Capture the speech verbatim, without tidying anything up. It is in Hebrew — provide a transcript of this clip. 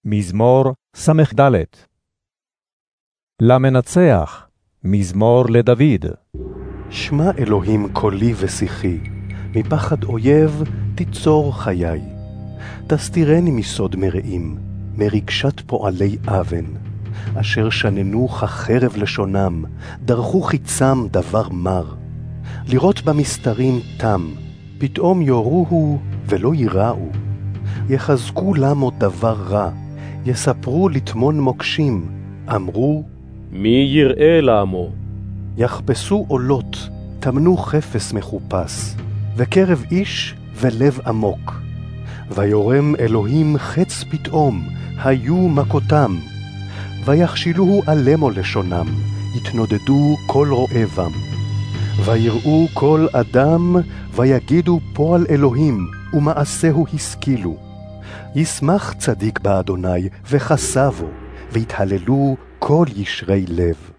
מזמור ס"ד. למנצח, מזמור לדוד. שמע אלוהים קולי ושיחי, מפחד אויב תיצור חיי. תסתירני מסוד מרעים, מרגשת פועלי אבן, אשר שננו כחרב לשונם, דרכו חיצם דבר מר. לראות במסתרים תם, פתאום יורוהו ולא יראו. יחזקו למו דבר רע, יספרו לטמון מוקשים, אמרו, מי יראה לעמו? יחפשו עולות, תמנו חפש מחופש, וקרב איש ולב עמוק. ויורם אלוהים חץ פתאום, היו מכותם. ויחשילוהו עלמו לשונם, יתנודדו כל רועבם. ויראו כל אדם, ויגידו פועל אלוהים, ומעשהו השכילו. ישמח צדיק באדוני, וחסבו, ויתהללו כל ישרי לב.